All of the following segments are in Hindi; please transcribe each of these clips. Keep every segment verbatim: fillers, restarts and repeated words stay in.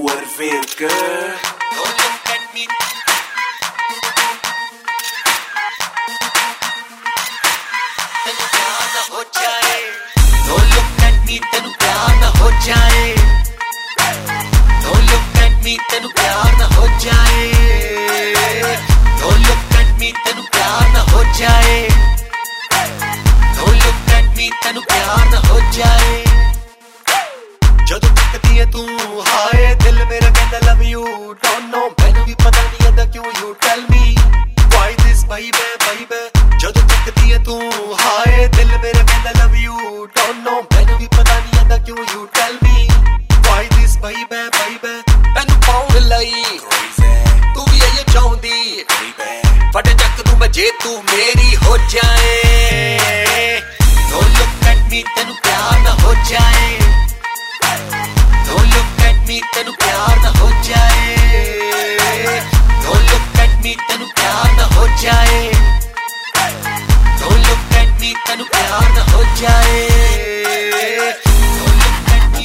Stuart Virke. Don't look at me. तेनू प्यार ना हो जाए. Don't look at me. तेनू प्यार ना हो जाए. Don't look at me. तेनू प्यार ना हो जाए. Don't look at me. तेनू प्यार ना हो जाए. Don't look at me. तेनू प्यार ना हो जाए. जदों तकदी है तू हाय दिल मेरा कहता love you. Don't know मैनू भी पता नहीं आता क्यों. You tell me why this baby baby. जदों तकदी है तू हाय दिल मेरा कहता love you. Don't know मैनू भी पता नहीं आता क्यों. You tell me why this baby baby. तैनू पाउण लई तू भी ये चाहती फट जक तू मैं जे तू मेरी हो जाए. Don't look at me. तैनू प्यार ना हो जाए. Don't look at me. तैनू प्यार ना हो जाए. Don't look at me. तैनू प्यार ना हो जाए. Don't look at me. तैनू प्यार ना हो जाए. Don't look at me.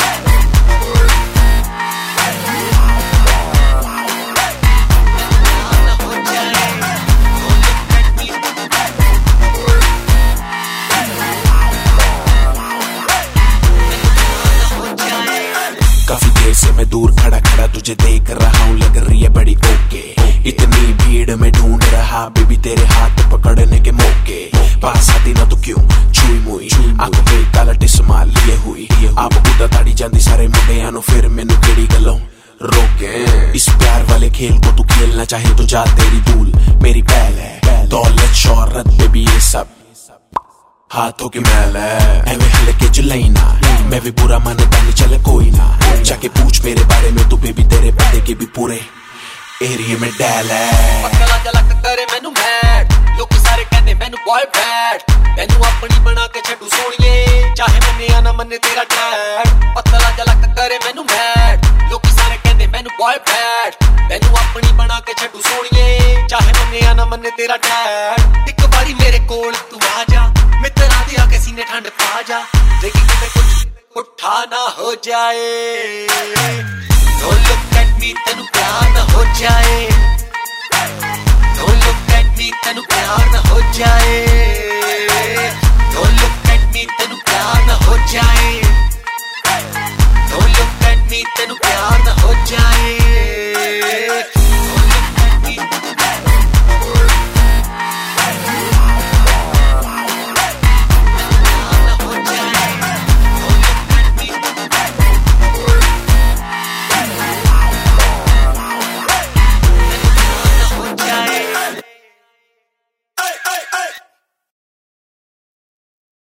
काफी देर से मैं दूर खड़ा खड़ा तुझे देख रहा हूँ, लग रही है बड़ी ओके. इतनी भीड़ में ढूंढ रहा बेबी तेरे हाथ पकड़ने के मौके. पास आती ना तो क्यों छुई मुई आंखों पे काला टिस्मा लिए हुई. आप उदा ताड़ी जाती सारे मुंडियां नु फिर मैनू केड़ी गल्लों रोके. इस प्यार वाले खेल को तू खेलना चाहे तो जा तेरी धूल मेरी पहल है. दौलत शोहरत बेबी ये सब हाथों की मैल है. एवे हल्के चलैना मैं भी बुरा मानता नहीं चले कोई ना. जाके पूछ मेरे बारे में तू बेबी तेरे बंदे के भी पूरे एरिया में डैल है. पकला जलक करे मैनू मैड लोग सारे कहते मैनू बॉय बैड. तैनू अपनी बना के छड्डू सोनिए चाहे मन्ने या ना मन्ने तेरा डैड. पतला जलक करे मैनू मैड लोग सारे कहते मैनू बॉय बैड. तैनू अपनी बना के छड्डू सोनिए चाहे मन्ने या ना मन्ने तेरा डैड. एक बारी मेरे कोल तू आ जा मित्रा दी आके सीने ठंड पा जा. देखी किते कुछ उठा ना हो जाए. Don't look at me. तैनू प्यार ना हो जाए. Don't look at me. तैनू प्यार ना हो जाए.